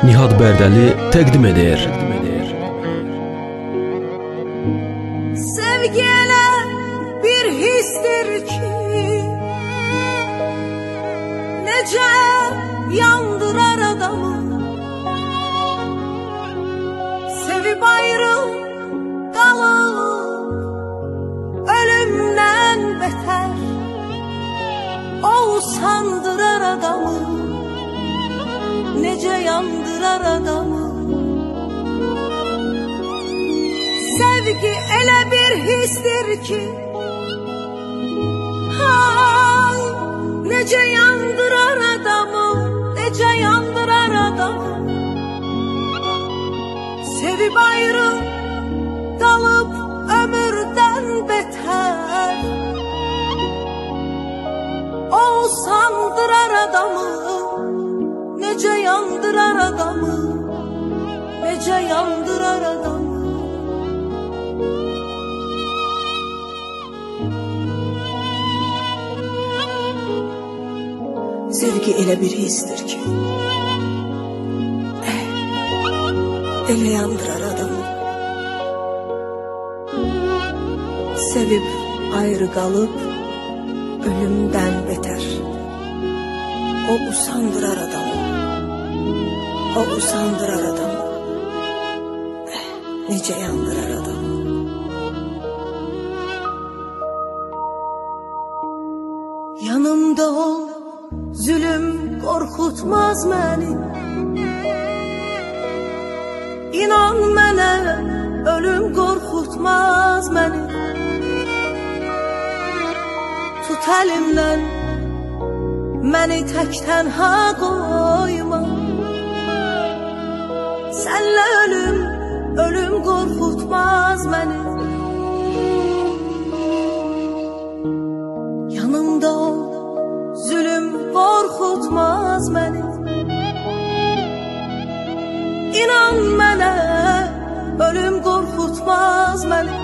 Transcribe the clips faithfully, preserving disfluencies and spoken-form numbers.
Nihat Bərdəli təqdim edir. Sevgi elə bir histir ki, necə yandırar adamı. Sevib ayrıl qalıb ölümdən betər, o sandırar adamı, necə yandırar adamı. Sevgi elə bir histir ki, hay, necə yandırar adamı, necə yandırar adamı. Sevib ayrı qalıb ömürdən betər, o sandırar adamı, necə yandırar adamı, necə yandırar adamı. Sevgi elə bir histir ki, elə yandırar adamı. Sevib ayrı qalıb ölümdən betər, o usandırar adamı, o usandırar adamı, necə yandırar adamı. Yanımda ol, zulüm qorxutmaz məni. İnan mənə, ölüm qorxutmaz məni. Tut əlimdən, məni tək tənha qoyma. Sənlə ölüm, ölüm qorxutmaz məni. Yanımda ol, zulüm qorxutmaz məni. İnan mənə, ölüm qorxutmaz məni.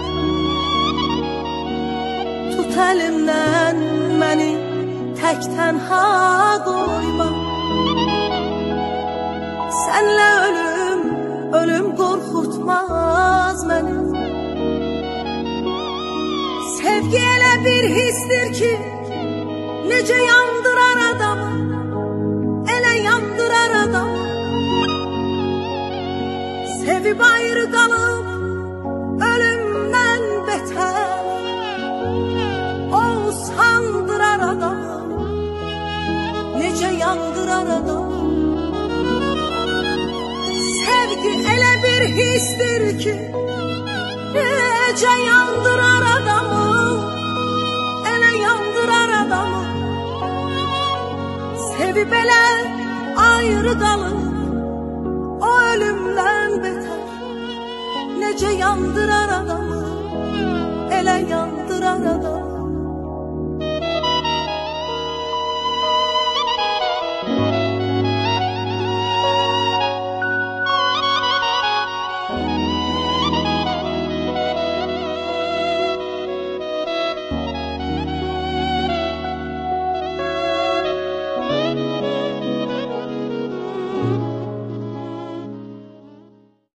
Tut əlimdən, məni tək tənha qoyma. Sənlə ölüm, ölüm qorxutmaz məni. Sevgi elə bir histir ki, necə yandırar adamı, elə yandırar adamı. Sevib ayrı qalıb ölümdən betər, o sandırar adamı, necə yandırar adamı. Sevgi elə bir histir ki, necə yandırar adamı, elə yandırar adamı. Sevib elə ayrı qalıb o ölümdən betər, necə yandırar adamı, elə yandırar adamı.